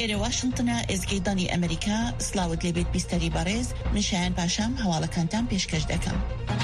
لێرە واشنگتنە ئێزگەی ئەمریکا سلااوت لێبێت بیستەری بەڕێز من شایان پاشام هەواڵەکانتان پێشکەش دەکەم.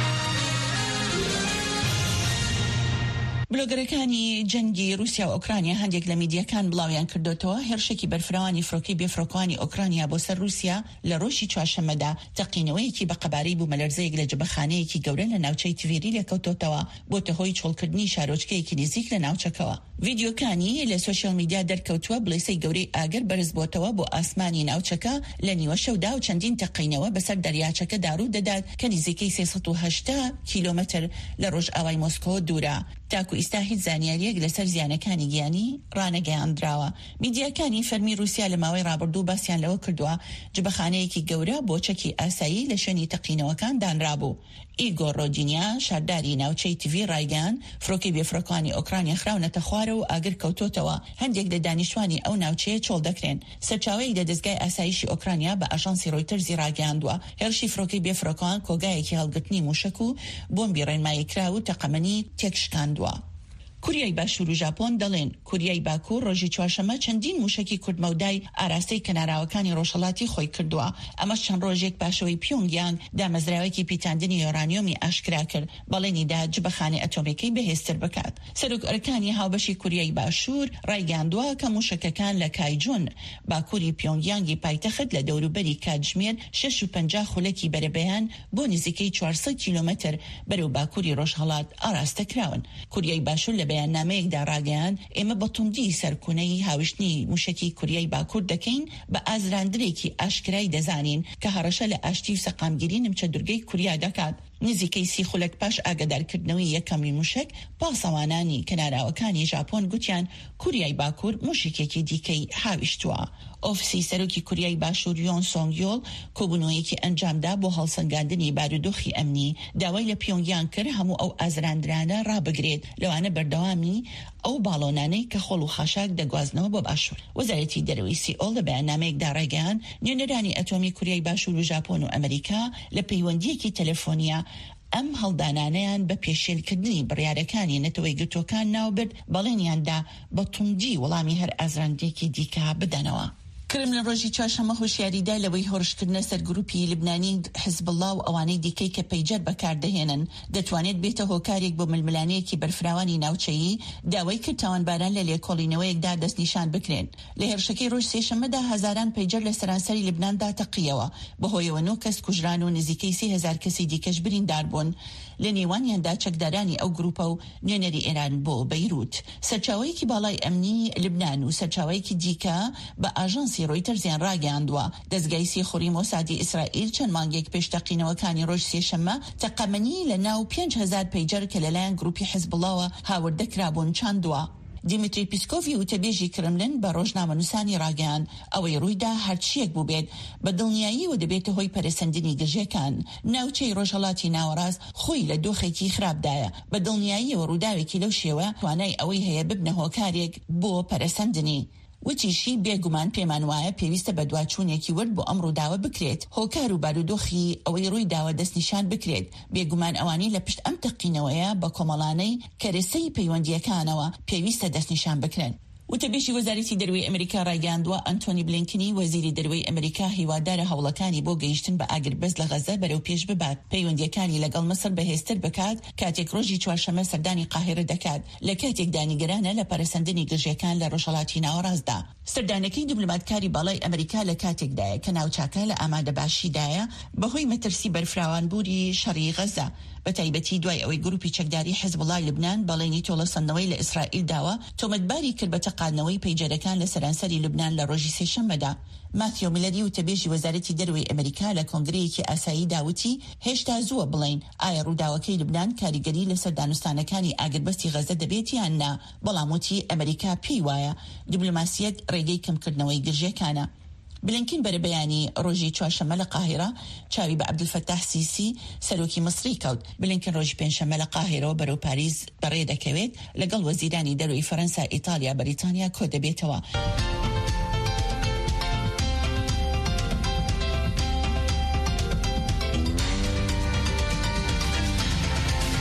بلۆگەرەکانی جەنگی رووسیا و ئۆکرانیا هەندێک لە میدیەکان بڵاویان کردوتەوە هێرشێکی بەرفراوانی فڕۆکەی بێفڕۆکەوانی ئۆکرانیا بۆ سەر رووسیا لە ڕۆژی چوارشەممەدا تەقینەوەیەکی بە قەبارەی بوو مەلەرزەیەک لە جبەخانەیەکی گەورە لە ناوچەی تڤێری لێکەوتۆتەوە بۆتە هۆی چۆڵکردنی شارۆچکەیەکی نزیک لە ناوچەکەوە. ڤیدیۆکانی لە سوشیال میدیا دەرکەوتووە بڵێسەی گەورەی ئاگر بەرز بۆتەوە بۆ ئاسمانی ناوچەکە لە نیوە شەودا و چەندین تەقینەوە بەسەر دەریاچەکە دارو دەدات کە نزیکەی 380 کیلۆمەتر لە ڕۆژئاوای مۆسکۆ دوورە. تاکو ئێستا هیچ زانیاریەک لەسەر زیانەکانی گیانی ڕانەگەیاندراوە. میدیاکانی فەرمی رووسیا لە ماوەی ڕابردوو باسییان لەوە کردووە جبەخانەیەکی گەورە بۆ چەکی ئاسایی لە شوێنی تەقینەوەکان دانرابوو. ئیگۆر ڕۆجینیا شارداری ناوچەی تیڤی ڕایگەیاند فڕۆکەی بێفڕۆکەوانی ئۆکرانیا خراونەتە خوارە و ئاگر کەوتۆتەوە. هەندێک لە دانیشتوانی ئەو ناوچەیە چۆڵ دەکرێن. سەرچاوەی لە دەستگای ئاسایشی ئۆکرانیا بە ئاژانسی ڕۆیتەرزی ڕاگەیاندووە هێرشی فڕۆکەی بێفڕۆکەوان کۆگایەکی هەڵگرتنی موشک و بۆمبی ڕێنماییکرا و تەقەمەنی تێکشکاندووە. کوریای باشوور و ژاپۆن دەڵێن کوریای باکوور ڕۆژی چوارشەممە چەندین موشکی کوردمەودای ئاراستەی کەناراوەکانی ڕۆژهەڵاتی خۆی کردووە. ئەمە چەند ڕۆژێک پاشەوەی پیۆنگیانگ دامەزراوێکی پیتاندنی یۆرانیۆمی ئاشکرا کرد بەڵێنیدا جبەخانەی ئەتۆمیەکەی بەهێزتر بکات. سەرۆکەرەکانی هاوبەشی کوریای باشوور ڕایگەاندووە کە موشکەکان لە کایجۆن باکووری پیۆنگیانگی پایتەخت لە دەوروبەری کاتژمێر 650 خولەکی بەرەبەیان بۆ نزیکەی 400 کیلۆمەتر بەرەو باکووری ڕۆژهەڵات ئاراستە کراون. کوریای باشوور لە بەیاننامەیەکدا ڕاگەیاند ئێمە بە توندی سەرکوونەی هاوشتنی موشکی کوریای باکوور دەکەین بە ئازراندرێکی ئاشکرای دەزانین کە هەڕەشە لە ئاشتی و سەقامگیری نمچە دورگەی کوریا دەکات. نزیکەی 30 خولەک پاش ئاگادارکردنەوەی یەکەمی موشک پاسەوانانی کەناراوەکانی ژاپۆن گوتیان کوریای باکوور موشکێکی دیکەی هاویشتووە. ئۆفیسی سەرۆکی کوریای باشوور یۆن سۆنگ یۆل کۆبوونەوەیەکی ئەنجامدا بۆ هەڵسەنگاندنی بارودۆخی ئەمنی داوای لە پیۆنگیان کرد هەموو ئەو ئازراندرانە ڕابگرێت لەوانە بەردەوامی ئەو باڵۆنانەی کە خۆڵ و خاشاک دەگوازنەوە بۆ باشوور. وەزارەتی دەرەوەی سیئۆڵ لە بەیاننامەیەکدا ڕایگەیاند نوێنەرانی ئەتۆمی کوریای باشوور و ژاپۆن و ئەمریکا لە پەیوەندیەکی تەلەفۆنیە ئەم هەڵدانانەیان بە پێشێلکردنی بڕیارەکانی نەتەوەی گرتوەکان ناوبرد بەڵێنیاندا بە توندی وەڵامی هەر ئازراندێکی دیکە بدەنەوە. کرملین ڕۆژی چوارشەممە هۆشیاریدا لەوەی هۆرشکردنە سەر گروپی لبنانی حزبڵڵا و ئەوانەی دیکەی کە پەیجەر بەکاردەهێنن دەتوانێت بێتە هۆکارێک بۆ ململانەیەکی بەرفراوانی ناوچەیی داوای کرد تاوانباران لە لێکۆڵینەوەیەکدا دەستنیشان بکرێن. لە هێرشەکەی ڕۆژ سێشەممەدا هەزاران پەیجەر لە سەرانسەری لبناندا تەقیەوە بەهۆیەوە 9 کەس کوژران و نزیکەی 30,000 کەسی دیکەش بریندار بوون. لە نێوانیاندا چەکدارانی ئەو گروپە و نوێنەری ئێران بۆ بەیروت. سەرچاوەیەکی باڵای ئەمنی لبنان و سەرچاوەیەکی دیکە بە ئاژانسی ڕۆیتەرزیان ڕاگەیاندووە. دەستگای سیخوری مۆسادی ئیسرائیل چەند مانگێک پێش تەقینەوەکانی ڕۆژ سێشەممە تەقەمەنی لە ناو 5,000 پەیجەر کە لەلایەن گروپی حزبڵڵاوە هاوردەکرابوون چاندووە. دیمیتری پیسکۆڤی وتەبێژی کرملین بە ڕۆژنامەنووسانی ڕاگەیاند ئەوەی ڕوویدا هەرچیەک بوو بێت بە دڵنیایی و دەبێتە هۆی پەرەسەندنی گژێکان. ناوچەی ڕۆژهەڵاتی ناوەڕاست خۆی لە دۆخێکی خراپدایە بە دڵنیاییەوە ڕووداوێکی لەو شێوە توانای ئەوەی هەیە ببنە هۆکارێک بۆ پەرەسەندنی. وتیشی بێگومان پێمان وایە پێویستە بە دواچوونێکی ورد بۆ ئەم ڕووداوە بکرێت هۆکار و بارودۆخی ئەوەی ڕووی داوە دەستنیشان بکرێت. بێگومان ئەوانی لە پشت ئەم تەقینەوەیە بە کۆمەڵانەی کەرەسەی پەیوەندیەکانەوە پێویستە دەستنیشان بکرێن. وتەبێژی وەزارەتی دەروی ئەمریکا ڕایگەاندووە ئەنتۆنی بلینکنی وەزیری دەروی ئەمریکا هیوادارە هەوڵەکانی بۆ گەیشتن بە ئاگربەز لە غەزە بەرەو پێش ببات پەیوەندیەکانی لەگەڵ مەسر بەهێزتر بکات کاتێک ڕۆژی چوارشەممە سەردانی قاهرە دەکات لە کاتێک دانیگەرانە لە پەرەسەندنی گژێکان لە ڕۆژهەڵاتی ناوەڕاستدا. سەردانەکەی دیبلۆماتکاری باڵای ئەمریکا لە کاتێکدایە کە ناوچاکە لە ئامادەباشیدایە بەهۆی مەترسی بەرفراوانبووری شەڕی غەزە بە تایبەتی دوای ئەوەی گروپی چەکداری حزبڵڵای لبنان بەڵێنی تۆڵەسەندنەوەی لە ئیسرائیل داوە تۆمەتباری کرد بە تەقاندنەوەی پەیجەرەکان لە سەرانسەری لبنان لە ڕۆژی سێشەممەدا. ماتیۆ میلەری وتەبێژی وەزارەتی دەروی ئەمریکا لە کۆنگرەیەکی ئاسایی داوتی هێشتا زووە بڵین ئایا ڕووداوەکەی لبنان کاریگەری لەسەر دانوستانەکانی ئاگربەستی غەزە دەبێت یان نا. بەڵام وتی ئەمریکا پێی وایە دیبلۆماسیەت ڕێگەی کەمکردنەوەی گژێکانە. بلینکن بەرەبەیانی ڕۆژی چوارشەممە لە قاهرە چاوی بە عەبدولفەتاح سیسی سەرۆکی مەسری کەوت. بلینکن ڕۆژی پێنجشەممە لە قاهرەوە بەرەو پاریس بەڕێ دەکەوێت لەگەڵ وەزیرانی دەروی فەرەنسا، ئیتالیا، بەریتانیا کۆ دەبێتەوە.